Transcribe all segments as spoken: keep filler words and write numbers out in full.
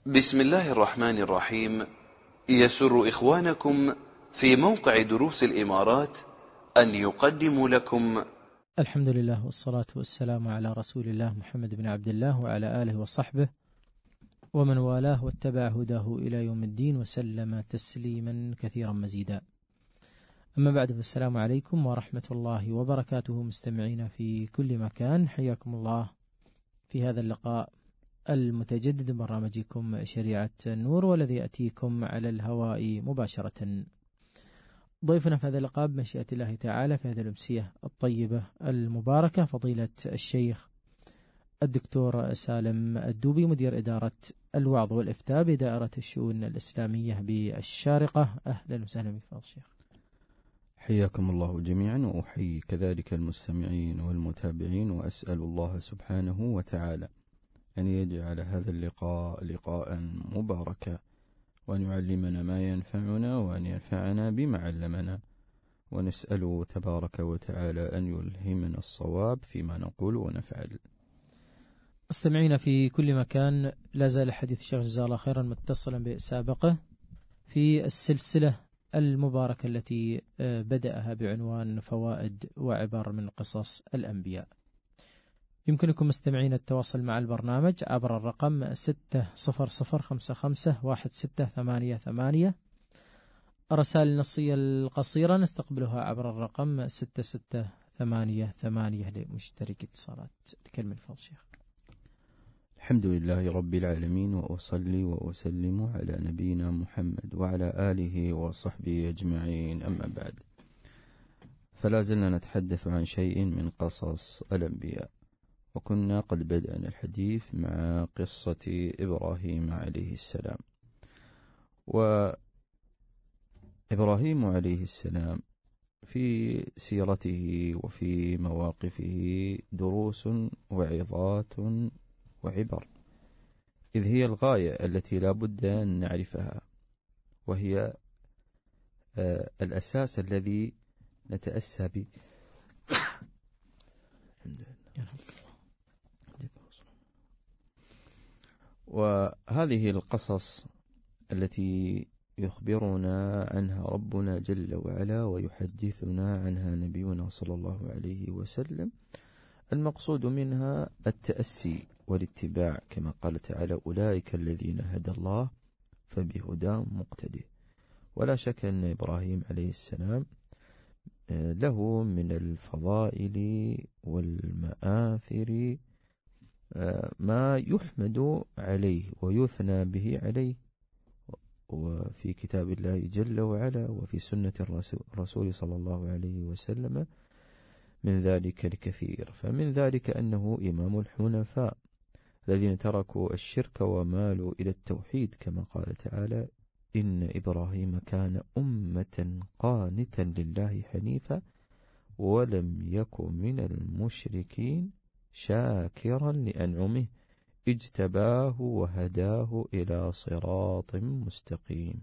بسم الله الرحمن الرحيم. يسر إخوانكم في موقع دروس الإمارات أن يقدموا لكم الحمد لله والصلاة والسلام على رسول الله محمد بن عبد الله وعلى آله وصحبه ومن والاه واتبع هداه إلى يوم الدين وسلم تسليما كثيرا مزيدا. أما بعد، فالسلام عليكم ورحمة الله وبركاته. مستمعين في كل مكان، حياكم الله في هذا اللقاء المتجدد من برنامجكم شريعة النور، والذي يأتيكم على الهواء مباشرة. ضيفنا في هذا اللقاء بمشيئة الله تعالى في هذه الأمسية الطيبة المباركة فضيلة الشيخ الدكتور سالم الدوبي، مدير إدارة الوعظ والإفتاء بدائرة الشؤون الإسلامية بالشارقة. أهلا وسهلا بك فضيلة الشيخ. حياكم الله جميعا، وأحيي كذلك المستمعين والمتابعين، وأسأل الله سبحانه وتعالى أن يجعل هذا اللقاء لقاء مباركا، وأن يعلمنا ما ينفعنا، وأن ينفعنا بما علمنا، ونسأله تبارك وتعالى أن يلهمنا الصواب فيما نقول ونفعل. استمعينا في كل مكان، لا زال حديث الشيخ جزاه الله خيرا متصلا بسابقه في السلسلة المباركة التي بدأها بعنوان فوائد وعبر من قصص الأنبياء. يمكنكم مستمعين التواصل مع البرنامج عبر الرقم ستة صفر صفر خمسة خمسة واحد ستة ثمانية ثمانية. الرسائل النصية القصيرة نستقبلها عبر الرقم ستة ستة ثمانية ثمانية لمشترك اتصالات. لكلمة الفضل شيخ. الحمد لله رب العالمين، وأصلي وأسلم على نبينا محمد وعلى آله وصحبه أجمعين، أما بعد، فلا زلنا نتحدث عن شيء من قصص الأنبياء، وكنا قد بدأنا الحديث مع قصة إبراهيم عليه السلام. وإبراهيم عليه السلام في سيرته وفي مواقفه دروس وعظات وعبر، إذ هي الغاية التي لا بد أن نعرفها، وهي آه الأساس الذي نتأسى به. وهذه القصص التي يخبرنا عنها ربنا جل وعلا ويحدثنا عنها نبينا صلى الله عليه وسلم، المقصود منها التأسي والاتباع، كما قال تعالى: أولئك الذين هدى الله فبهداه مقتدي. ولا شك أن إبراهيم عليه السلام له من الفضائل والمآثر ما يحمد عليه ويثنى به عليه، وفي كتاب الله جل وعلا وفي سنة الرسول صلى الله عليه وسلم من ذلك الكثير. فمن ذلك أنه إمام الحنفاء الذين تركوا الشرك ومالوا إلى التوحيد، كما قال تعالى: إن إبراهيم كان أمة قانتا لله حنيفا ولم يكن من المشركين شاكرا لأنعمه اجتباه وهداه إلى صراط مستقيم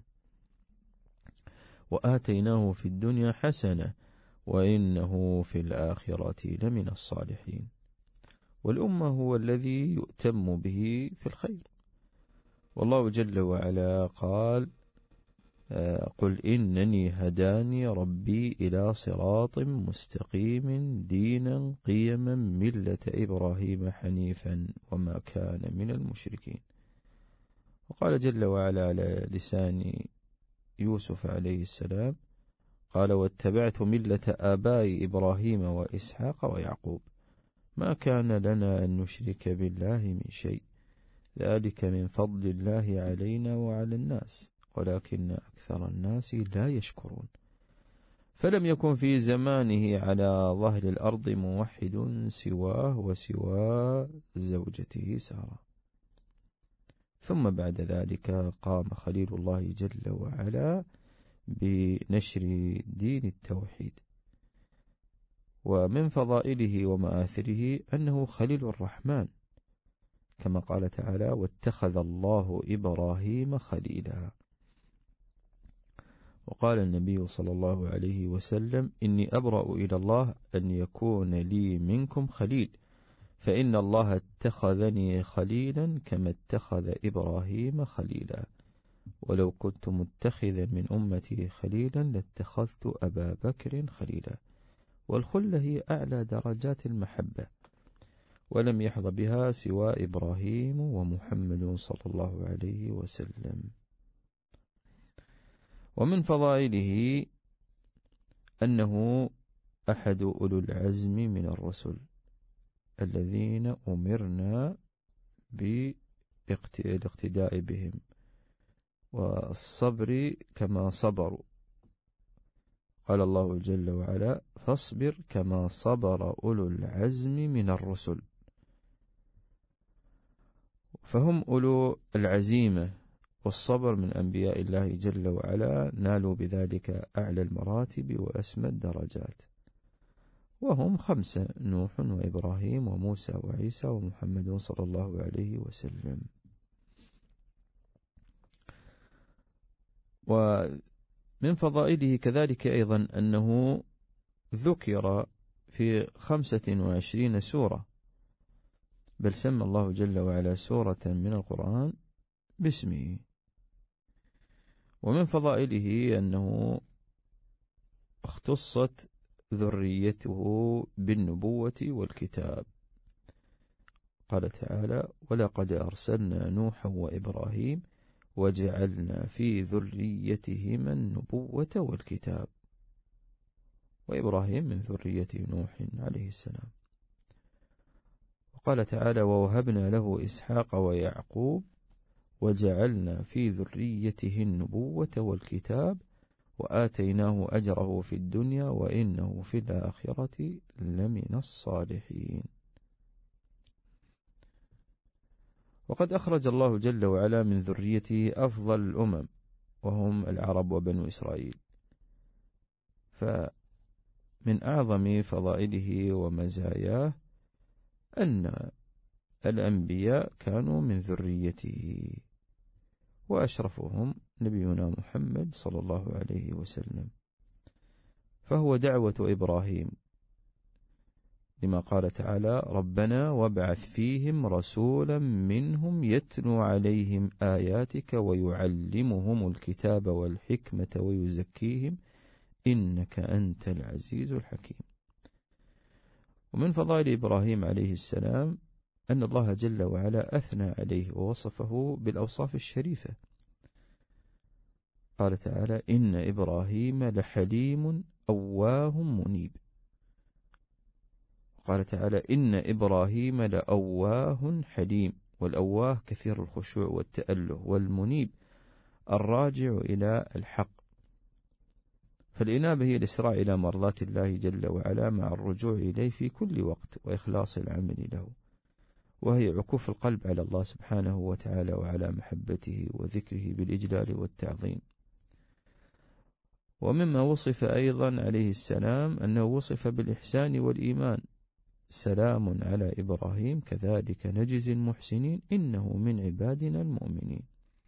وآتيناه في الدنيا حسنة وإنه في الآخرة لمن الصالحين. والأمة هو الذي يؤتم به في الخير. والله جل وعلا قال: قل إنني هداني ربي إلى صراط مستقيم دينا قيما ملة إبراهيم حنيفا وما كان من المشركين. وقال جل وعلا على لسان يوسف عليه السلام: قال: واتبعت ملة آباء إبراهيم وإسحاق ويعقوب ما كان لنا أن نشرك بالله من شيء ذلك من فضل الله علينا وعلى الناس ولكن أكثر الناس لا يشكرون. فلم يكن في زمانه على ظهر الأرض موحد سواه وسوى زوجته سارة. ثم بعد ذلك قام خليل الله جل وعلا بنشر دين التوحيد. ومن فضائله ومآثره أنه خليل الرحمن، كما قال تعالى: واتخذ الله إبراهيم خليلا. وقال النبي صلى الله عليه وسلم: إني أبرأ إلى الله أن يكون لي منكم خليل، فإن الله اتخذني خليلا كما اتخذ إبراهيم خليلا، ولو كنت متخذا من أمتي خليلا لاتخذت أبا بكر خليلا. والخلة هي أعلى درجات المحبة، ولم يحظى بها سوى إبراهيم ومحمد صلى الله عليه وسلم. ومن فضائله أنه أحد أولو العزم من الرسل الذين أمرنا بالاقتداء بهم والصبر كما صبروا. قال الله جل وعلا: فاصبر كما صبر أولو العزم من الرسل. فهم أولو العزيمة والصبر من أنبياء الله جل وعلا، نالوا بذلك أعلى المراتب وأسمى الدرجات، وهم خمسة: نوح وإبراهيم وموسى وعيسى ومحمد صلى الله عليه وسلم. ومن فضائله كذلك أيضا أنه ذكر في خمسة وعشرين سورة، بل سمى الله جل وعلا سورة من القرآن باسمه. ومن فضائله أنه اختصت ذريته بالنبوة والكتاب. قال تعالى: ولقد أرسلنا نوحا وإبراهيم وجعلنا في ذريتهما النبوة والكتاب. وإبراهيم من ذرية نوح عليه السلام. وقال تعالى: ووهبنا له إسحاق ويعقوب وجعلنا في ذريته النبوة والكتاب وآتيناه أجره في الدنيا وإنه في الآخرة لمن الصالحين. وقد أخرج الله جل وعلا من ذريته أفضل الأمم، وهم العرب وبنو إسرائيل. فمن أعظم فضائله ومزاياه أن الأنبياء كانوا من ذريته، وأشرفهم نبينا محمد صلى الله عليه وسلم. فهو دعوة إبراهيم، لما قال تعالى: ربنا وابعث فيهم رسولا منهم يتلو عليهم آياتك ويعلمهم الكتاب والحكمة ويزكيهم إنك أنت العزيز الحكيم. ومن فضائل إبراهيم عليه السلام أن الله جل وعلا أثنى عليه ووصفه بالأوصاف الشريفة. قال تعالى: إن إبراهيم لحليم أواه منيب. قال تعالى: إن إبراهيم لأواه حليم. والأواه كثير الخشوع والتأله، والمنيب الراجع إلى الحق. فالإنابة هي الإسراع إلى مرضاة الله جل وعلا مع الرجوع إليه في كل وقت وإخلاص العمل له، وهي عكوف القلب على الله سبحانه وتعالى وعلى محبته وذكره بالإجلال والتعظيم. ومما وصف أيضا عليه السلام أنه وصف بالإحسان والإيمان: سلام على إبراهيم كذلك نجزي المحسنين إنه من عبادنا المؤمنين.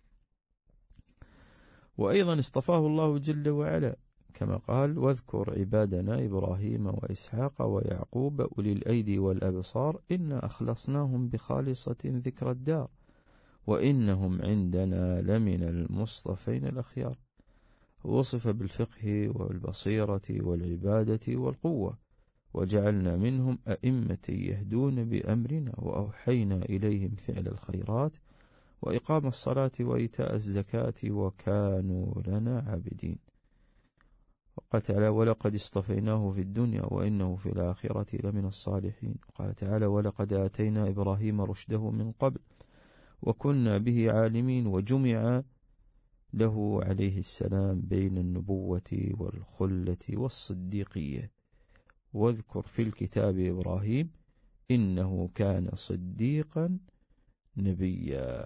وأيضا اصطفاه الله جل وعلا كما قال: واذكر عبادنا إبراهيم وإسحاق ويعقوب أولي الأيدي والأبصار إنا أخلصناهم بخالصة ذكر الدار وإنهم عندنا لمن المصطفين الأخيار. وصف بالفقه والبصيرة والعبادة والقوة، وجعلنا منهم أئمة يهدون بأمرنا وأوحينا إليهم فعل الخيرات وإقام الصلاة وإيتاء الزكاة وكانوا لنا عابدين. وقال تعالى: ولقد اصطفيناه في الدنيا وإنه في الآخرة لمن الصالحين. وقال تعالى: ولقد آتينا إبراهيم رشده من قبل وكنا به عالمين. وجمع له عليه السلام بين النبوة والخلة والصديقية. واذكر في الكتاب إبراهيم إنه كان صديقا نبيا.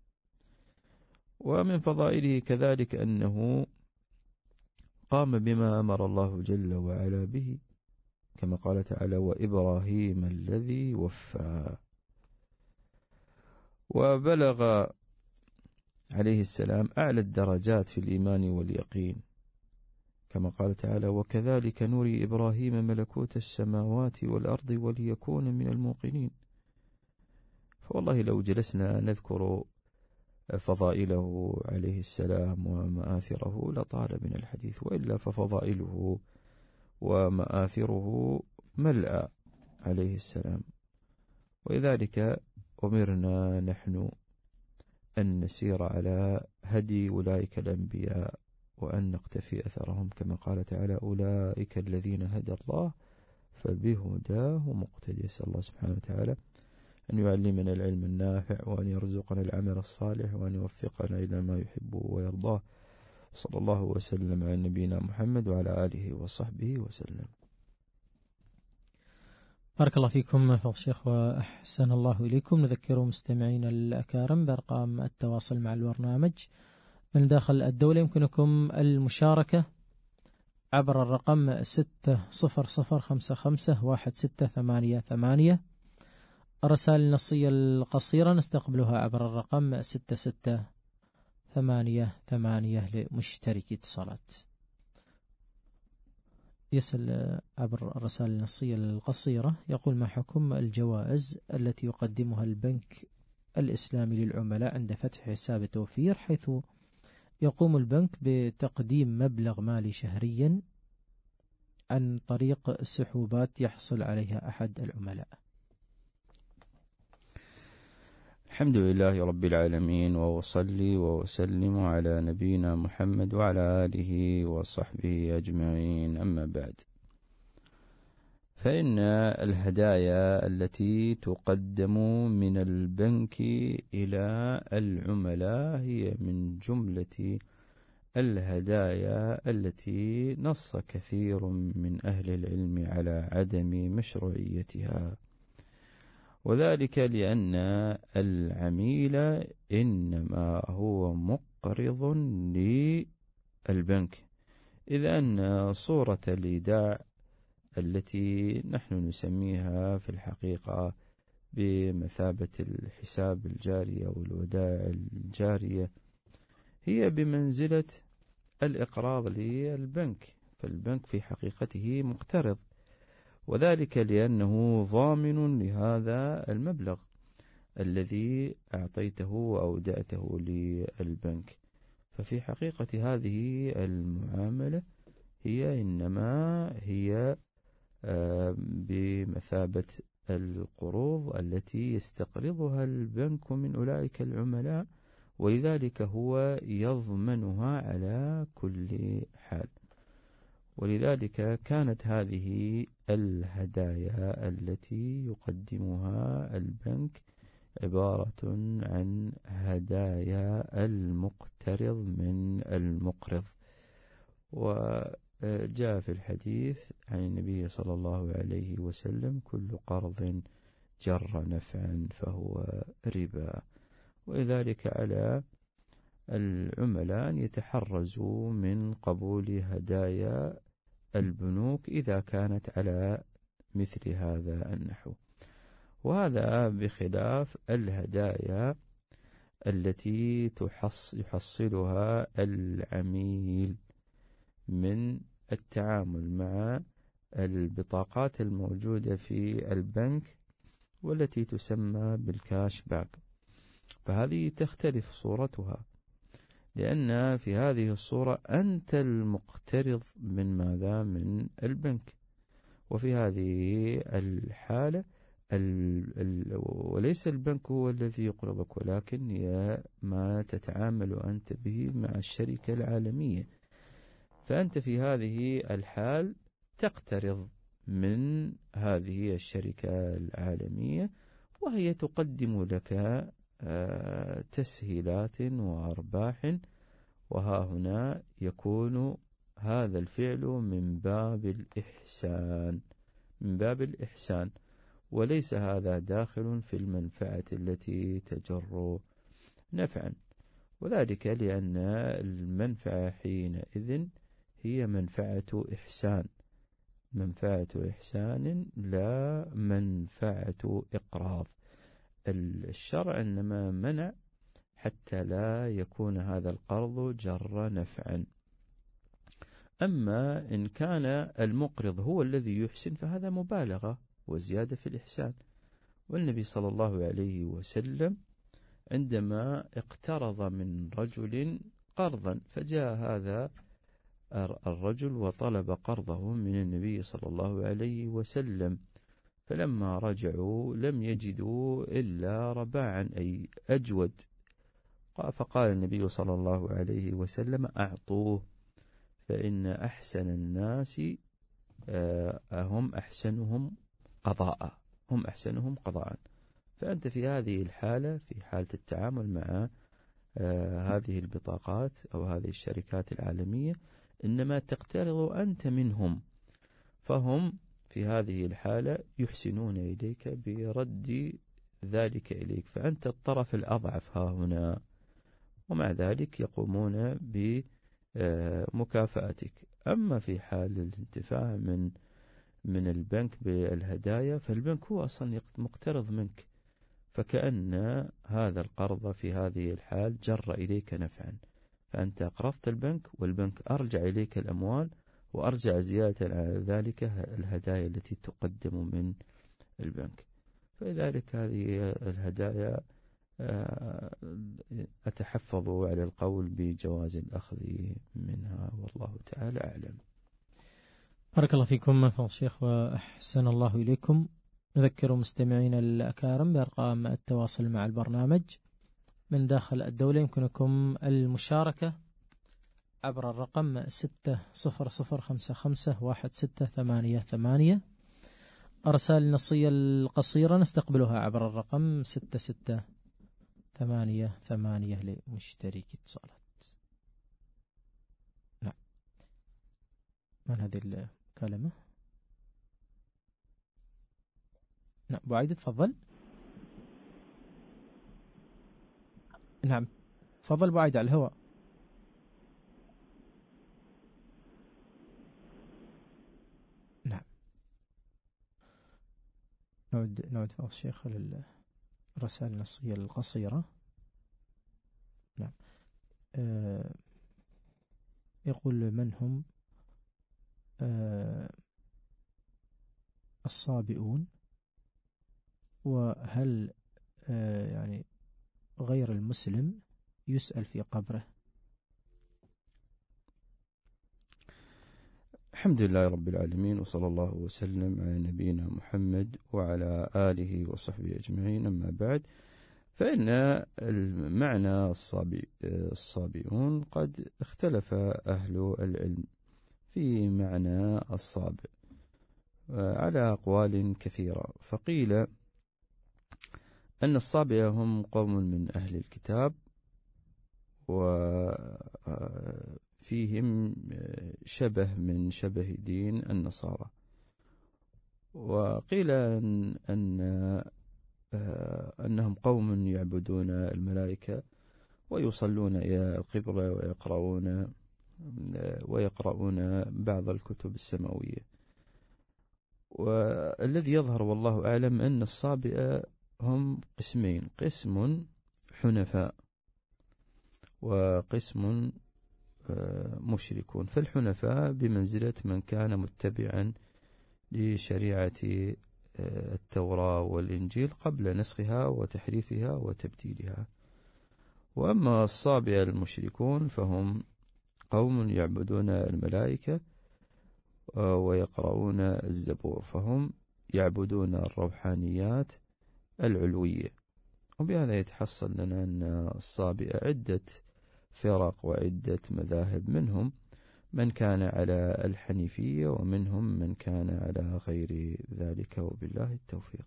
ومن فضائله كذلك أنه قام بما أمر الله جل وعلا به، كما قال تعالى: وإبراهيم الذي وفى. وبلغ عليه السلام أعلى الدرجات في الإيمان واليقين، كما قال تعالى: وكذلك نري إبراهيم ملكوت السماوات والأرض وليكون من الموقنين. فوالله لو جلسنا نذكر فضائله عليه السلام ومآثره لطال من الحديث، وإلا ففضائله ومآثره ملأ عليه السلام. ولذلك أمرنا نحن أن نسير على هدي أولئك الأنبياء وأن نقتفي أثرهم، كما قال تعالى: أولئك الذين هدى الله فبهداه مقتدي. أسأل الله سبحانه وتعالى أن يعلمنا العلم النافع، وأن يرزقنا العمل الصالح، وأن يوفقنا إلى ما يحب ويرضاه. صلى الله وسلم على نبينا محمد وعلى آله وصحبه وسلم. بارك الله فيكم فضل الشيخ وأحسن الله إليكم. نذكر مستمعين الأكارم بأرقام التواصل مع البرنامج من داخل الدولة. يمكنكم المشاركة عبر الرقم ستة صفر صفر خمسة خمسة واحد ستة ثمانية ثمانية. الرسائل النصية القصيرة نستقبلها عبر الرقم ستة ستة ثمانية ثمانية لمشتركي اتصالات. يسأل عبر الرسائل النصية القصيرة، يقول: ما حكم الجوائز التي يقدمها البنك الإسلامي للعملاء عند فتح حساب توفير، حيث يقوم البنك بتقديم مبلغ مالي شهريا عن طريق سحوبات يحصل عليها أحد العملاء؟ الحمد لله رب العالمين، وأصلي وأسلم على نبينا محمد وعلى آله وصحبه أجمعين. أما بعد، فإن الهدايا التي تقدم من البنك إلى العملاء هي من جملة الهدايا التي نص كثير من أهل العلم على عدم مشروعيتها، وذلك لأن العميل إنما هو مقرض للبنك، إذ أن صورة الإيداع التي نحن نسميها في الحقيقة بمثابة الحساب الجاري أو الودائع الجارية هي بمنزلة الإقراض للبنك، فالبنك في حقيقته مقترض، وذلك لأنه ضامن لهذا المبلغ الذي أعطيته وأودعته للبنك. ففي حقيقة هذه المعاملة هي إنما هي بمثابة القروض التي يستقرضها البنك من أولئك العملاء، ولذلك هو يضمنها على كل حال. ولذلك كانت هذه الهدايا التي يقدمها البنك عبارة عن هدايا المقترض من المقرض. وجاء في الحديث عن النبي صلى الله عليه وسلم: كل قرض جر نفعا فهو ربا. ولذلك على العملاء أن يتحرزوا من قبول هدايا البنوك إذا كانت على مثل هذا النحو، وهذا بخلاف الهدايا التي تحص يحصلها العميل من التعامل مع البطاقات الموجودة في البنك والتي تسمى بالكاش باك، فهذه تختلف صورتها، لأن في هذه الصورة أنت المقترض من ماذا؟ من البنك. وفي هذه الحالة ال ال وليس البنك هو الذي يقرضك، ولكن هي ما تتعامل أنت به مع الشركة العالمية. فأنت في هذه الحال تقترض من هذه الشركة العالمية، وهي تقدم لك تسهيلات وأرباح، وها هنا يكون هذا الفعل من باب الإحسان من باب الإحسان وليس هذا داخل في المنفعة التي تجر نفعا، وذلك لأن المنفعة حينئذ هي منفعة إحسان منفعة إحسان لا منفعة إقراض. الشرع إنما منع حتى لا يكون هذا القرض جر نفعا. أما إن كان المقرض هو الذي يحسن فهذا مبالغة وزيادة في الإحسان، والنبي صلى الله عليه وسلم عندما اقترض من رجل قرضا، فجاء هذا الرجل وطلب قرضه من النبي صلى الله عليه وسلم، فلما رجعوا لم يجدوا إلا رباعا أي أجود، فقال النبي صلى الله عليه وسلم أعطوه، فإن أحسن الناس هم أحسنهم قضاء هم أحسنهم قضاء. فأنت في هذه الحالة، في حالة التعامل مع هذه البطاقات أو هذه الشركات العالمية، إنما تقترض أنت منهم، فهم في هذه الحالة يحسنون إليك برد ذلك إليك، فأنت الطرف الأضعف ها هنا، ومع ذلك يقومون بمكافأتك. أما في حال الانتفاع من من البنك بالهدايا، فالبنك هو أصلا مقترض منك، فكأن هذا القرض في هذه الحال جر إليك نفعا، فأنت أقرضت البنك والبنك أرجع إليك الأموال، وأرجع زيادة على ذلك الهدايا التي تقدم من البنك. فلذلك هذه الهدايا أتحفظ على القول بجواز الأخذ منها، والله تعالى أعلم. بارك الله فيكم فضل الشيخ وأحسن الله إليكم. نذكر مستمعين الأكارم بأرقام التواصل مع البرنامج من داخل الدولة. يمكنكم المشاركة عبر الرقم ستة صفر صفر خمسة خمسة واحد ستة ثمانية ثمانية. أرسال النصية القصيرة نستقبلها عبر الرقم ستة ستة ثمانية ثمانية لمشترك اتصالات. نعم، من هذه الكلمة؟ نعم، أبو عايدة تفضل. نعم تفضل أبو عايدة على الهواء. نعم، نعود نعود فضل الشيخ للرسائل النصية القصيرة. نعم. آه يقول: من هم آه الصابئون؟ وهل آه يعني غير المسلم يسأل في قبره؟ الحمد لله رب العالمين، وصلى الله وسلم على نبينا محمد وعلى آله وصحبه أجمعين. أما بعد، فإن المعنى الصابئ الصابئون قد اختلف أهل العلم في معنى الصابئ على أقوال كثيرة. فقيل أن الصابئة هم قوم من أهل الكتاب، وفيهم شبه من شبه دين النصارى. وقيل أن, أن أنهم قوم يعبدون الملائكة ويصلون إلى القبلة ويقرؤون ويقرؤون بعض الكتب السماوية. والذي يظهر والله أعلم أن الصابئة هم قسمين: قسم حنفاء وقسم مشركون. فالحنفاء بمنزلة من كان متبعا لشريعة التوراة والإنجيل قبل نسخها وتحريفها وتبديلها. وأما الصابئة المشركون فهم قوم يعبدون الملائكة ويقرؤون الزبور، فهم يعبدون الروحانيات العلوية. وبهذا يتحصل لنا أن الصابئة عدة فرق وعدة مذاهب، منهم من كان على الحنيفية ومنهم من كان على غير ذلك، وبالله التوفيق.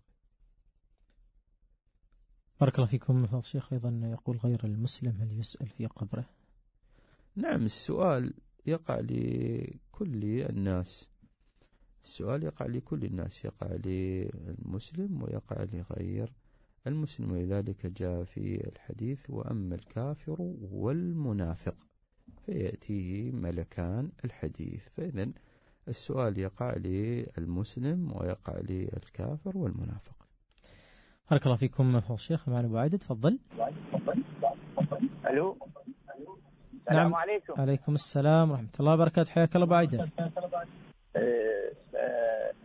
بارك الله فيكم فضل الشيخ. أيضا يقول: غير المسلم هل يسأل في قبره؟ نعم، السؤال يقع لكل الناس، السؤال يقع لكل الناس، يقع للمسلم ويقع لغير المسلم، ولذلك جاء في الحديث: وأما الكافر والمنافق فيأتيه ملكان الحديث. فإذن السؤال يقع للمسلم ويقع للكافر والمنافق. بارك الله فيكم فضل الشيخ. معنا أبو عايدة تفضل. ألو، السلام نعم. عليكم. عليكم السلام ورحمة الله وبركاته. حياك الله أبو عايدة.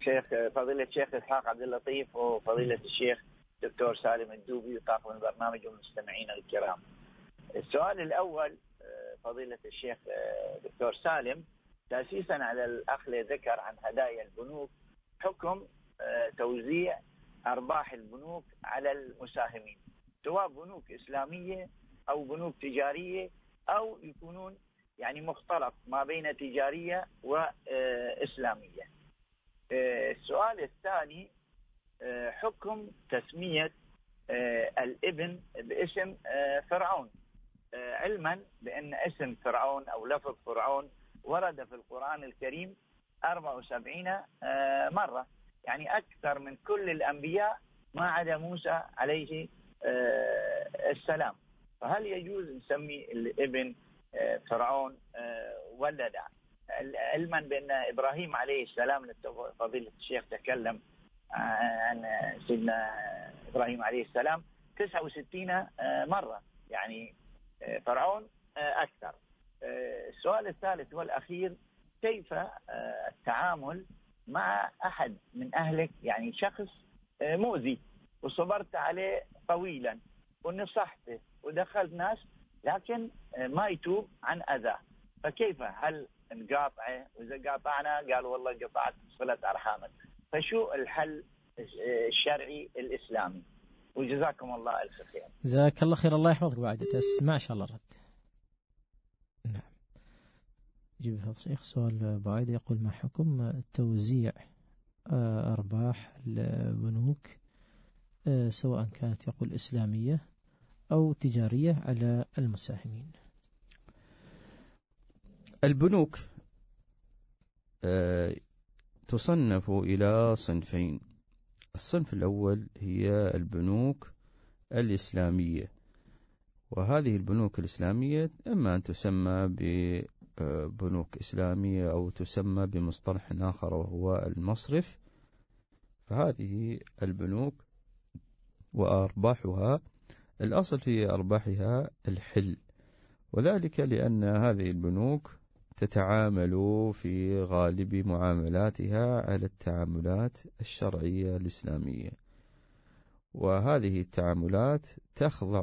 شيخ فضيلة الشيخ إسحاق عبد اللطيف وفضيلة الشيخ دكتور سالم الدوبي وطاقم البرنامج والمستمعين الكرام. السؤال الأول فضيلة الشيخ دكتور سالم، تأسيسا على الأخ اللي ذكر عن هدايا البنوك، حكم توزيع أرباح البنوك على المساهمين، سواء بنوك إسلامية أو بنوك تجارية أو يكونون يعني مختلط ما بين تجارية وإسلامية. السؤال الثاني، حكم تسمية الابن باسم فرعون، علما بأن اسم فرعون أو لفظ فرعون ورد في القرآن الكريم أربع وسبعين مرة، يعني أكثر من كل الأنبياء ما عدا موسى عليه السلام. فهل يجوز نسمي الابن فرعون ولا لا؟ علما بأن إبراهيم عليه السلام، فضيلة الشيخ تكلم عن سيدنا إبراهيم عليه السلام تسعة وستين مرة، يعني فرعون أكثر. السؤال الثالث والأخير، كيف التعامل مع أحد من أهلك، يعني شخص مؤذي وصبرت عليه طويلا ونصحته ودخلت ناس لكن ما يتوب عن أذى، فكيف؟ هل نقاطعه؟ وإذا قاطعنا قال والله قطعت صلة أرحامك، فشو الحل الشرعي الإسلامي؟ وجزاكم الله ألف خير. جزاك الله خير، الله يحفظك بعد تسمع إن شاء الله الرد. نعم. جيب فضل الشيخ سؤال بعيد، يقول ما حكم توزيع أرباح البنوك سواء كانت يقول إسلامية أو تجارية على المساهمين؟ البنوك تصنف إلى صنفين. الصنف الأول هي البنوك الإسلامية، وهذه البنوك الإسلامية إما أن تسمى ببنوك إسلامية أو تسمى بمصطلح آخر وهو المصرف. فهذه البنوك وأرباحها الأصل في أرباحها الحل، وذلك لأن هذه البنوك تتعامل في غالب معاملاتها على التعاملات الشرعية الإسلامية، وهذه التعاملات تخضع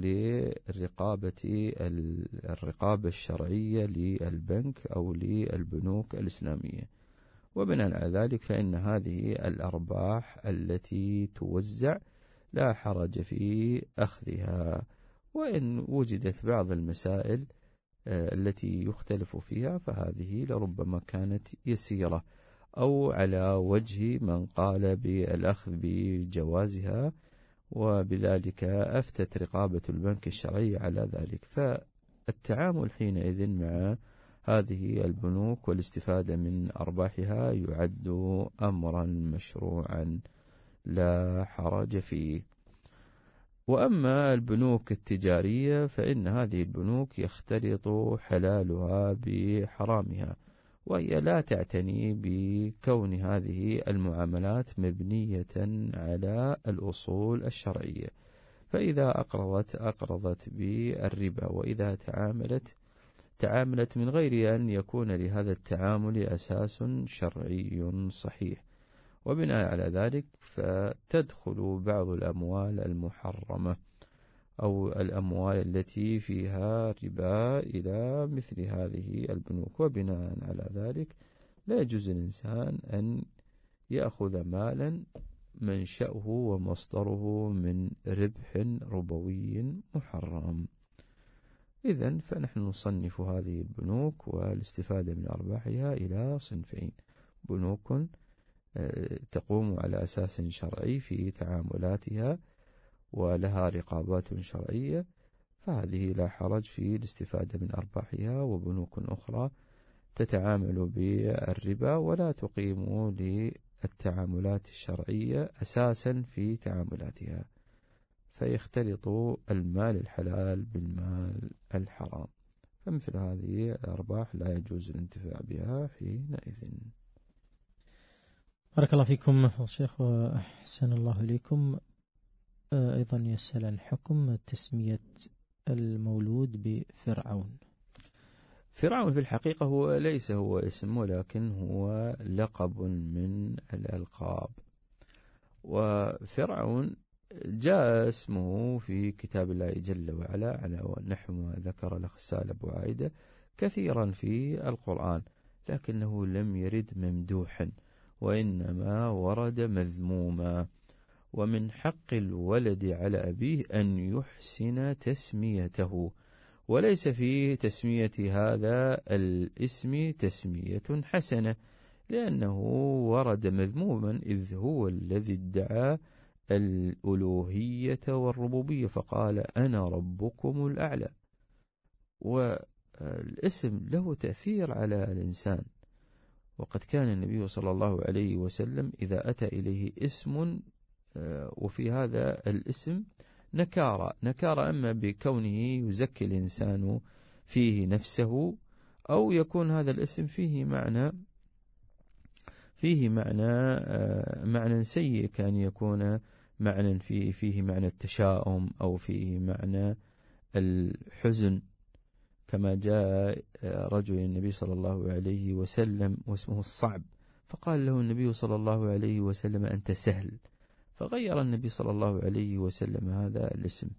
للرقابة الرقابة الشرعية للبنك أو للبنوك الإسلامية. وبناء على ذلك فإن هذه الأرباح التي توزع لا حرج في أخذها، وإن وجدت بعض المسائل التي يختلف فيها فهذه لربما كانت يسيرة أو على وجه من قال بالأخذ بجوازها، وبذلك أفتت رقابة البنك الشرعي على ذلك. فالتعامل حينئذ مع هذه البنوك والاستفادة من أرباحها يعد أمرا مشروعا لا حرج فيه. وأما البنوك التجارية فإن هذه البنوك يختلط حلالها بحرامها، وهي لا تعتني بكون هذه المعاملات مبنية على الأصول الشرعية، فإذا أقرضت أقرضت بالربا، وإذا تعاملت تعاملت من غير أن يكون لهذا التعامل أساس شرعي صحيح. وبناء على ذلك فتدخل بعض الأموال المحرمة أو الأموال التي فيها ربا إلى مثل هذه البنوك. وبناء على ذلك لا يجوز الإنسان أن يأخذ مالا منشأه ومصدره من ربح ربوي محرم. إذن فنحن نصنف هذه البنوك والاستفادة من أرباحها إلى صنفين: بنوك تقوم على أساس شرعي في تعاملاتها ولها رقابات شرعية، فهذه لا حرج في الاستفادة من أرباحها، وبنوك أخرى تتعامل بالربا ولا تقيم للتعاملات الشرعية أساسا في تعاملاتها، فيختلط المال الحلال بالمال الحرام. فمثل هذه الأرباح لا يجوز الانتفاع بها حينئذ. بارك الله فيكم الشيخ وأحسن الله إليكم. أيضا يسأل عن حكم تسمية المولود بفرعون. فرعون في الحقيقة هو ليس هو اسم، ولكن هو لقب من الألقاب. وفرعون جاء اسمه في كتاب الله جل وعلا على نحو ما ذكر الأخ سالم أبو عايدة كثيرا في القرآن، لكنه لم يرد ممدوحا، وإنما ورد مذموما. ومن حق الولد على أبيه أن يحسن تسميته، وليس في تسمية هذا الاسم تسمية حسنة، لأنه ورد مذموما، إذ هو الذي ادعى الألوهية والربوبية فقال أنا ربكم الأعلى. والاسم له تأثير على الإنسان، وقد كان النبي صلى الله عليه وسلم إذا أتى إليه اسم وفي هذا الاسم نكارة نكارة أما بكونه يزكي الإنسان فيه نفسه، أو يكون هذا الاسم فيه معنى فيه معنى معنى سيء، كان يكون معنى فيه فيه معنى التشاؤم أو فيه معنى الحزن، كما جاء رجل النبي صلى الله عليه وسلم واسمه الصعب، فقال له النبي صلى الله عليه وسلم أنت سهل، فغير النبي صلى الله عليه وسلم هذا الاسم.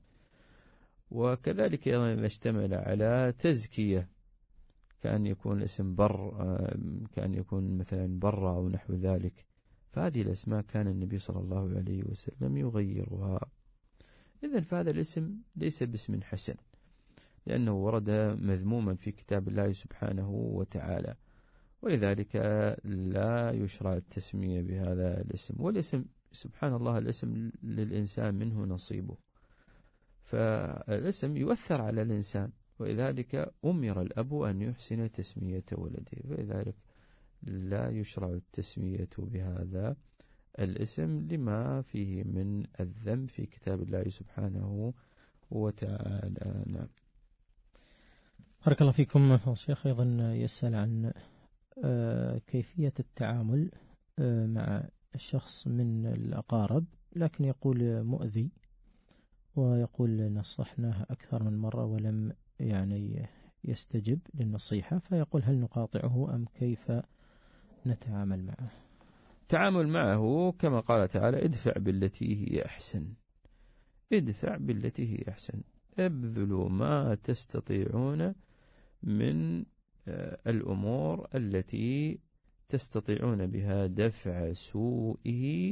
وكذلك أيضا اشتمل على تزكية، كان يكون اسم بر، كان يكون مثلا برا أو نحو ذلك، فهذه الأسماء كان النبي صلى الله عليه وسلم يغيرها. إذن فهذا الاسم ليس باسم حسن، لأنه ورد مذموما في كتاب الله سبحانه وتعالى، ولذلك لا يشرع التسمية بهذا الاسم. والاسم سبحان الله الاسم للإنسان منه نصيبه، فالاسم يؤثر على الإنسان، ولذلك أمر الأب أن يحسن تسمية ولده، فلذلك لا يشرع التسمية بهذا الاسم لما فيه من الذم في كتاب الله سبحانه وتعالى. نعم. بارك الله فيكم. الشيخ أيضا يسأل عن كيفية التعامل مع الشخص من الأقارب، لكن يقول مؤذي، ويقول نصحناه أكثر من مرة ولم يعني يستجب للنصيحة، فيقول هل نقاطعه أم كيف نتعامل معه؟ تعامل معه كما قال تعالى ادفع بالتي هي أحسن، ادفع بالتي هي أحسن، ابذلوا ما تستطيعون من الأمور التي تستطيعون بها دفع سوءه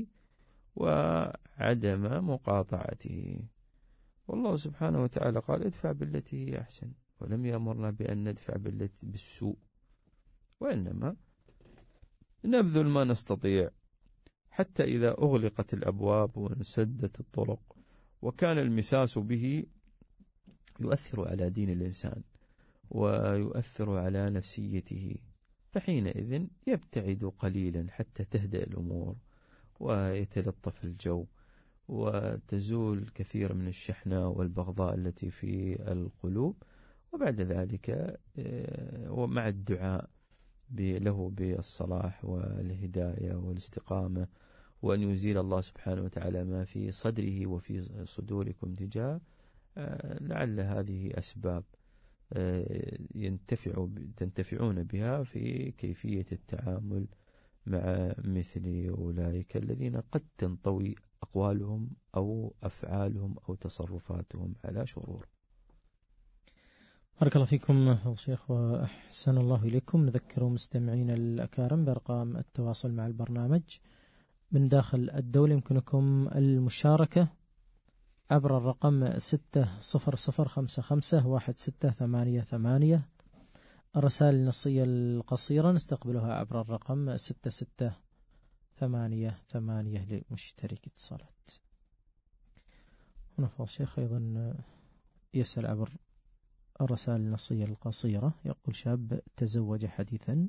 وعدم مقاطعته. والله سبحانه وتعالى قال ادفع بالتي هي أحسن، ولم يأمرنا بأن ندفع بالتي بالسوء، وإنما نبذل ما نستطيع حتى إذا أغلقت الأبواب وانسدت الطرق وكان المساس به يؤثر على دين الإنسان ويؤثر على نفسيته، فحينئذ يبتعد قليلا حتى تهدأ الأمور ويتلطف الجو وتزول كثير من الشحنة والبغضاء التي في القلوب، وبعد ذلك ومع الدعاء له بالصلاح والهداية والاستقامة، وأن يزيل الله سبحانه وتعالى ما في صدره وفي صدوركم تجاه، لعل هذه أسباب ينتفع تنتفعون بها في كيفية التعامل مع مثل أولئك الذين قد تنطوي أقوالهم أو أفعالهم أو تصرفاتهم على شرور. بارك الله فيكم شيخ وأحسن الله إليكم. نذكر مستمعين الأكارم بأرقام التواصل مع البرنامج من داخل الدولة، يمكنكم المشاركة عبر الرقم ستة صفر صفر خمسة خمسة واحد ستة ثمانية ثمانية. الرسائل النصية القصيرة نستقبلها عبر الرقم ستة ستة ثمانية ثمانية لمشترك اتصالات. هنا فضل الشيخ أيضا يسأل عبر الرسائل النصية القصيرة، يقول شاب تزوج حديثا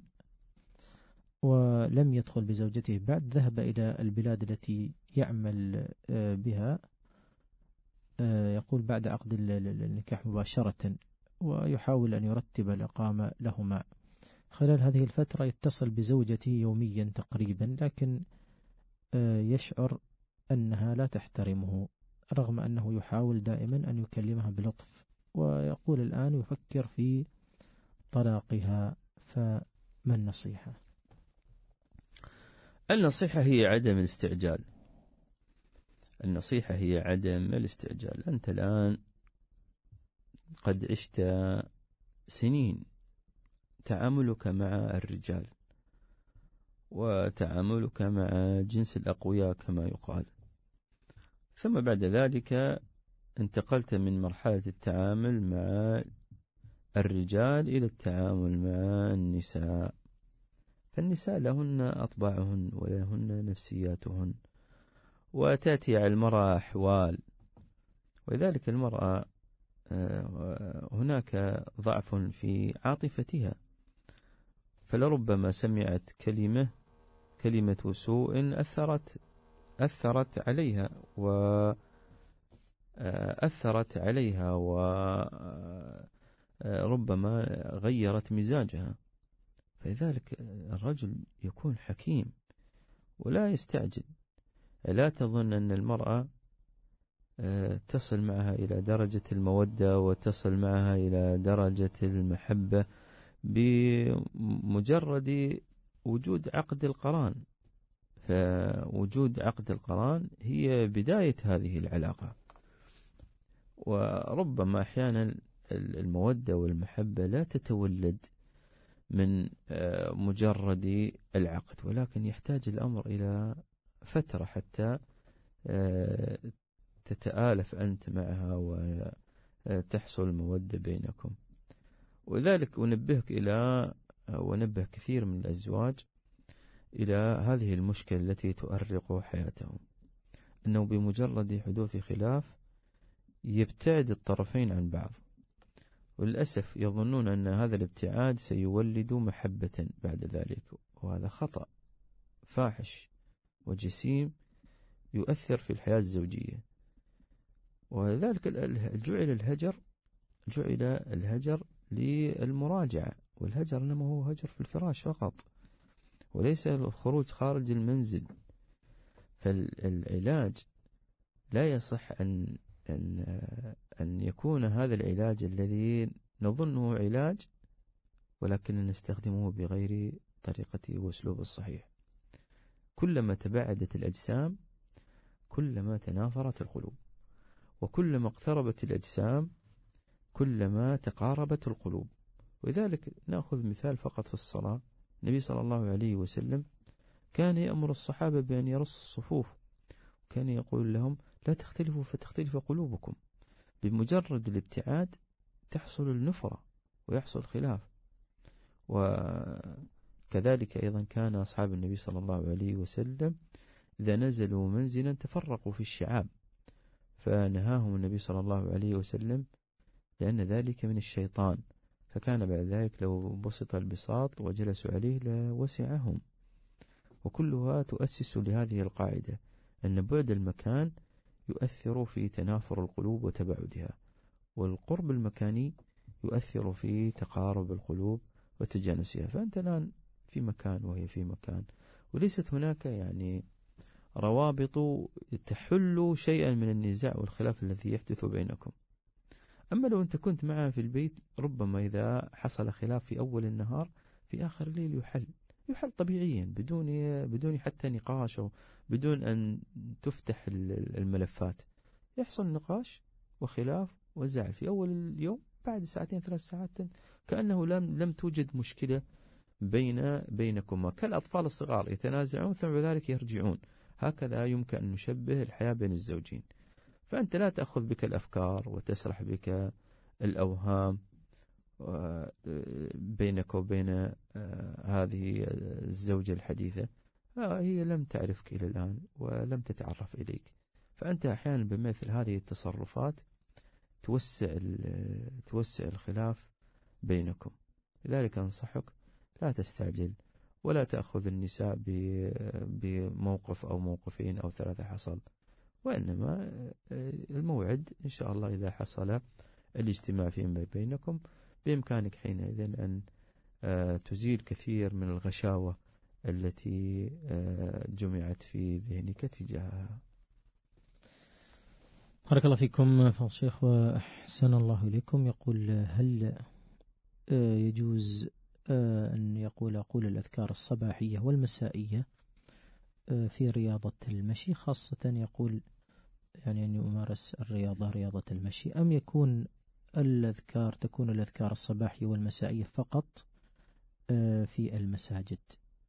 ولم يدخل بزوجته بعد، ذهب إلى البلاد التي يعمل بها، يقول بعد عقد النكاح مباشرة، ويحاول أن يرتب الإقامة لهما. خلال هذه الفترة يتصل بزوجته يوميا تقريبا، لكن يشعر أنها لا تحترمه رغم أنه يحاول دائما أن يكلمها بلطف، ويقول الآن يفكر في طلاقها، فما النصيحة؟ النصيحة هي عدم الاستعجال. النصيحة هي عدم الاستعجال. أنت الآن قد عشت سنين تعاملك مع الرجال وتعاملك مع جنس الأقوياء كما يقال، ثم بعد ذلك انتقلت من مرحلة التعامل مع الرجال إلى التعامل مع النساء. فالنساء لهن أطباعهن ولهن نفسياتهن، وتأتي على المرأة أحوال، ولذلك المرأة هناك ضعف في عاطفتها، فلربما سمعت كلمة كلمة سوء أثرت أثرت عليها وأثرت عليها وربما غيرت مزاجها. فلذلك الرجل يكون حكيم ولا يستعجل. لا تظن أن المرأة تصل معها إلى درجة المودة وتصل معها إلى درجة المحبة بمجرد وجود عقد القران. فوجود عقد القران هي بداية هذه العلاقة، وربما أحيانا المودة والمحبة لا تتولد من مجرد العقد، ولكن يحتاج الأمر إلى فترة حتى تتآلف أنت معها وتحصل مودة بينكم. ولذلك أنبهك إلى ونبه كثير من الأزواج إلى هذه المشكلة التي تؤرق حياتهم، أنه بمجرد حدوث خلاف يبتعد الطرفين عن بعض، وللأسف يظنون أن هذا الابتعاد سيولد محبة بعد ذلك، وهذا خطأ فاحش وجسيم يؤثر في الحياة الزوجية. ولذلك جعل الهجر جعل الهجر للمراجعة، والهجر إنما هو هجر في الفراش فقط وليس الخروج خارج المنزل. فالعلاج لا يصح أن أن أن يكون هذا العلاج الذي نظنه علاج ولكن نستخدمه بغير طريقته واسلوبه الصحيح. كلما تباعدت الأجسام كلما تنافرت القلوب، وكلما اقتربت الأجسام كلما تقاربت القلوب. ولذلك نأخذ مثال فقط في الصلاة. النبي صلى الله عليه وسلم كان يأمر الصحابة بأن يرصوا الصفوف، وكان يقول لهم لا تختلفوا فتختلف قلوبكم. بمجرد الابتعاد تحصل النفرة ويحصل خلاف. وكذلك أيضا كان أصحاب النبي صلى الله عليه وسلم إذا نزلوا منزلا تفرقوا في الشعاب، فنهاهم النبي صلى الله عليه وسلم لأن ذلك من الشيطان، فكان بعد ذلك لو بسط البساط وجلسوا عليه لوسعهم. وكلها تؤسس لهذه القاعدة أن بعد المكان يؤثر في تنافر القلوب وتباعدها، والقرب المكاني يؤثر في تقارب القلوب وتجانسها. فأنت الآن في مكان وهي في مكان، وليست هناك يعني روابط تحل شيئا من النزاع والخلاف الذي يحدث بينكم. أما لو أنت كنت معها في البيت ربما إذا حصل خلاف في أول النهار في آخر الليل يحل يحل طبيعيا بدون بدون حتى نقاش أو بدون أن تفتح الملفات. يحصل نقاش وخلاف وزعل في أول اليوم، بعد ساعتين ثلاث ساعات كأنه لم لم توجد مشكلة بين بينكما، كالأطفال الصغار يتنازعون ثم ذلك يرجعون. هكذا يمكن أن نشبه الحياة بين الزوجين. فأنت لا تأخذ بك الأفكار وتسرح بك الأوهام بينك وبين هذه الزوجة الحديثة، هي لم تعرفك إلى الآن ولم تتعرف إليك. فأنت أحيانا بمثل هذه التصرفات توسع توسع الخلاف بينكم. لذلك أنصحك لا تستعجل ولا تأخذ النساء بموقف أو موقفين أو ثلاثة حصل، وإنما الموعد إن شاء الله إذا حصل الاجتماع فيما بينكم بإمكانك حينئذ أن تزيل كثير من الغشاوة التي جمعت في ذهنك تجاهها. بارك الله فيكم فضل الشيخ وأحسن الله إليكم. يقول هل يجوز أن يقول أقول الأذكار الصباحية والمسائية في رياضة المشي، خاصة يقول يعني أن يمارس الرياضة رياضة المشي، أم يكون الأذكار تكون الأذكار الصباحية والمسائية فقط في المساجد؟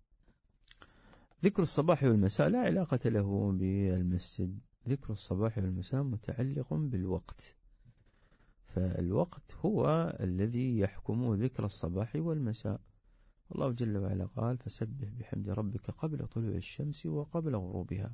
ذكر الصباح والمساء لا علاقة له بالمسجد. ذكر الصباح والمساء متعلق بالوقت، فالوقت هو الذي يحكم ذكر الصباح والمساء. الله جل وعلا قال فسبح بحمد ربك قبل طلوع الشمس وقبل غروبها،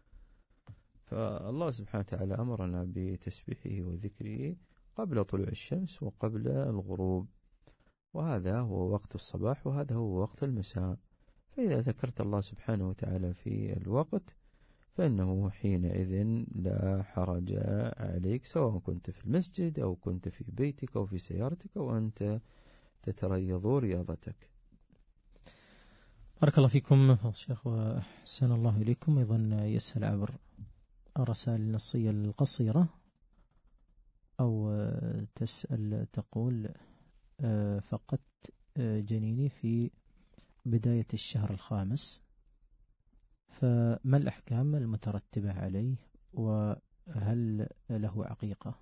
فالله سبحانه وتعالى أمرنا بتسبيحه وذكره قبل طلوع الشمس وقبل الغروب، وهذا هو وقت الصباح وهذا هو وقت المساء. فإذا ذكرت الله سبحانه وتعالى في الوقت فإنه حينئذ لا حرج عليك، سواء كنت في المسجد أو كنت في بيتك أو في سيارتك أو أنت تتريض رياضتك. بارك الله فيكم الشيخ وأحسن الله إليكم. أيضا يسأل عبر الرسائل النصية القصيرة، أو تسأل تقول فقدت جنيني في بداية الشهر الخامس، فما الأحكام المترتبة عليه وهل له عقيقة؟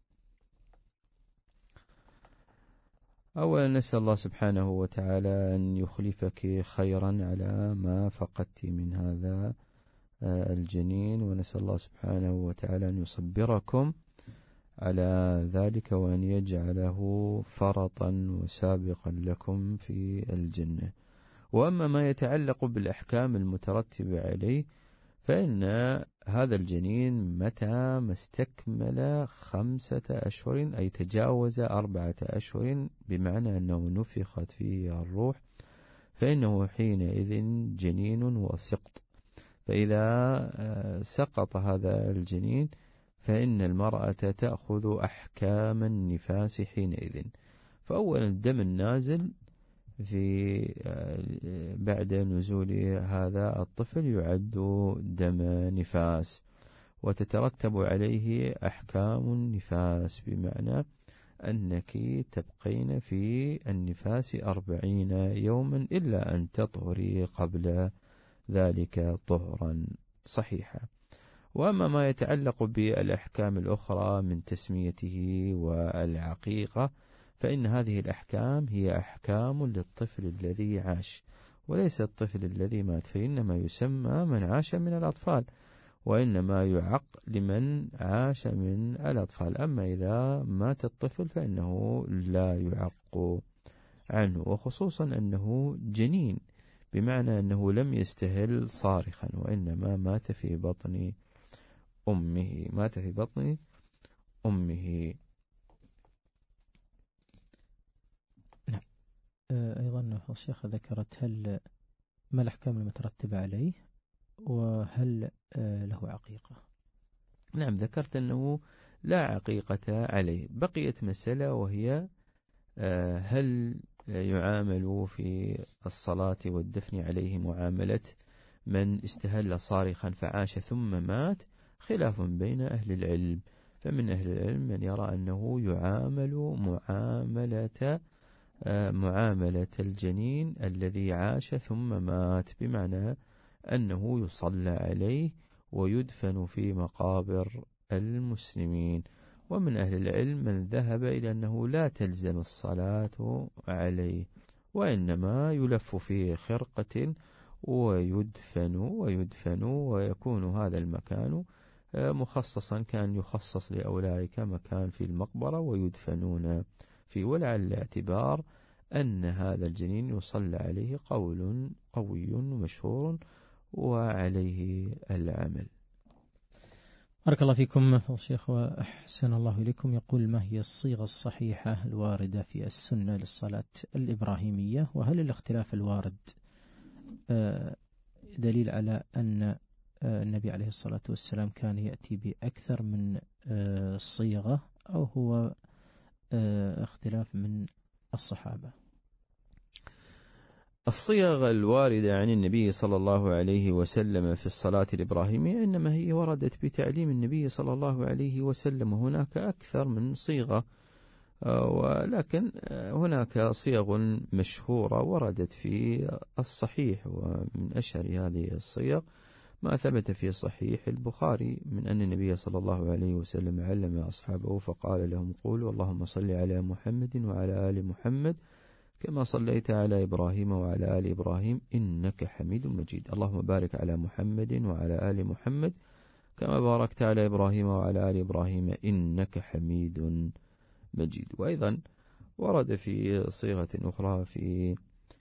أولا نسأل الله سبحانه وتعالى أن يخلفك خيرا على ما فقدت من هذا الجنين، ونسأل الله سبحانه وتعالى أن يصبركم على ذلك وأن يجعله فرطا وسابقا لكم في الجنة. وأما ما يتعلق بالأحكام المترتبة عليه فإن هذا الجنين متى ما استكمل خمسة أشهر أي تجاوز أربعة أشهر بمعنى أنه نفخت فيه الروح فإنه حينئذ جنين وسقط. فإذا سقط هذا الجنين فإن المرأة تأخذ أحكام النفاس حينئذ. فأولا الدم النازل في بعد نزول هذا الطفل يعد دم نفاس، وتترتب عليه أحكام النفاس بمعنى أنك تبقين في النفاس أربعين يوما إلا أن تطهري قبل ذلك طهرا صحيحا. وأما ما يتعلق بالأحكام الأخرى من تسميته والعقيقة فإن هذه الأحكام هي أحكام للطفل الذي عاش وليس الطفل الذي مات، فإنما يسمى من عاش من الأطفال، وإنما يعق لمن عاش من الأطفال. أما إذا مات الطفل فإنه لا يعق عنه، وخصوصا أنه جنين بمعنى أنه لم يستهل صارخا وإنما مات في بطن أمه مات في بطن أمه. أيضا الشيخ ذكرت هل ما الأحكام المترتبة عليه وهل له عقيقة؟ نعم ذكرت أنه لا عقيقة عليه. بقيت مسألة وهي هل يعامل في الصلاة والدفن عليه معاملة من استهل صارخا فعاش ثم مات؟ خلاف بين أهل العلم، فمن أهل العلم من يرى أنه يعامل معاملة معاملة الجنين الذي عاش ثم مات، بمعنى أنه يصلى عليه ويدفن في مقابر المسلمين. ومن أهل العلم من ذهب إلى أنه لا تلزم الصلاة عليه وإنما يلف في خرقة ويدفن ويدفن ويكون هذا المكان مخصصا، كان يخصص لأولئك مكان في المقبرة ويدفنون فيه. ولعل الاعتبار أن هذا الجنين يصلى عليه قول قوي مشهور وعليه العمل. بارك الله فيكم الشيخ وأحسن الله إليكم. يقول ما هي الصيغة الصحيحة الواردة في السنة للصلاة الإبراهيمية، وهل الاختلاف الوارد دليل على أن النبي عليه الصلاة والسلام كان يأتي بأكثر من صيغة أو هو اختلاف من الصحابة؟ الصيغ الواردة عن النبي صلى الله عليه وسلم في الصلاة الإبراهيمية إنما هي وردت بتعليم النبي صلى الله عليه وسلم، وهناك أكثر من صيغة ولكن هناك صيغ مشهورة وردت في الصحيح، ومن أشهر هذه الصيغ ما ثبت في صحيح البخاري من أن النبي صلى الله عليه وسلم علم أصحابه فقال لهم قولوا اللهم صل على محمد وعلى آل محمد كما صليت على إبراهيم وعلى آل إبراهيم إنك حميد مجيد، اللهم بارك على محمد وعلى آل محمد كما باركت على إبراهيم وعلى آل إبراهيم إنك حميد مجيد. وأيضا ورد في صيغة أخرى في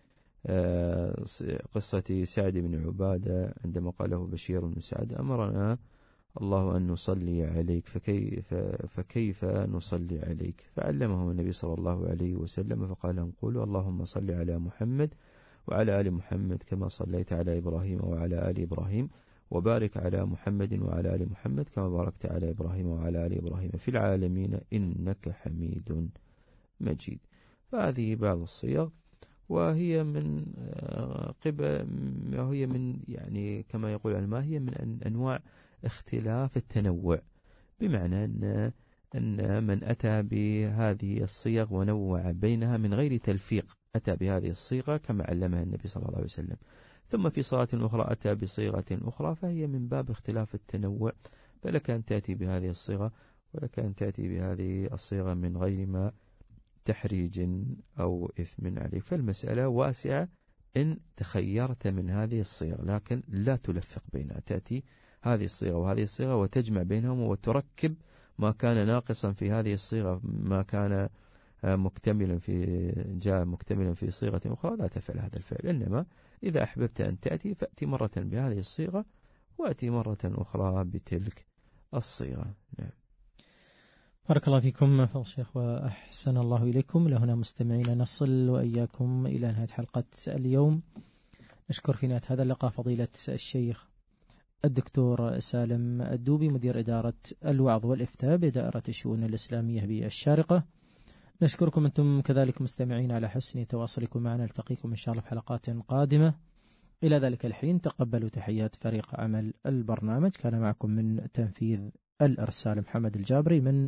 قصة سعد بن عبادة عندما قاله بشير بن سعد أمرنا الله أن نصلي عليك فكيف, فكيف نصلي عليك، فعلمهم النبي صلى الله عليه وسلم فقال لهم قولوا اللهم صل على محمد وعلى آل محمد كما صليت على إبراهيم وعلى آل إبراهيم وبارك على محمد وعلى آل محمد كما باركت على إبراهيم وعلى آل إبراهيم في العالمين إنك حميد مجيد. فهذه بعض الصيغ، وهي من قبل وهي من يعني كما يقول العلماء هي من أنواع اختلاف التنوع، بمعنى أن أن من أتى بهذه الصيغ ونوع بينها من غير تلفيق أتى بهذه الصيغة كما علمها النبي صلى الله عليه وسلم، ثم في صلاة أخرى أتى بصيغة أخرى، فهي من باب اختلاف التنوع، فلك أن تأتي بهذه الصيغة ولك أن تأتي بهذه الصيغة من غير ما تحريج أو إثم عليك. فالمسألة واسعة إن تخيرت من هذه الصيغ، لكن لا تلفق بينها، تأتي هذه الصيغة وهذه الصيغة وتجمع بينهم وتركب ما كان ناقصا في هذه الصيغة ما كان مكتملا في جاء مكتملا في صيغة أخرى، لا تفعل هذا الفعل، إنما إذا أحببت أن تأتي فأتي مرة بهذه الصيغة وأتي مرة أخرى بتلك الصيغة. نعم. بارك الله فيكم فضل الشيخ وأحسن الله إليكم. لهنا مستمعين نصل وإياكم إلى نهاية حلقة اليوم. نشكر في نهاية هذا اللقاء فضيلة الشيخ الدكتور سالم الدوبي مدير إدارة الوعظ والإفتاء بدائرة الشؤون الإسلامية بالشارقة. نشكركم أنتم كذلك مستمعين على حسن تواصلكم معنا. نلتقيكم إن شاء الله في حلقات قادمة. إلى ذلك الحين تقبلوا تحيات فريق عمل البرنامج. كان معكم من تنفيذ الإرسال محمد الجابري، من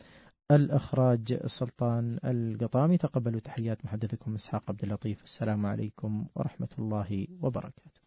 الإخراج سلطان القطامي. تقبلوا تحيات محدثكم إسحاق عبد اللطيف. السلام عليكم ورحمة الله وبركاته.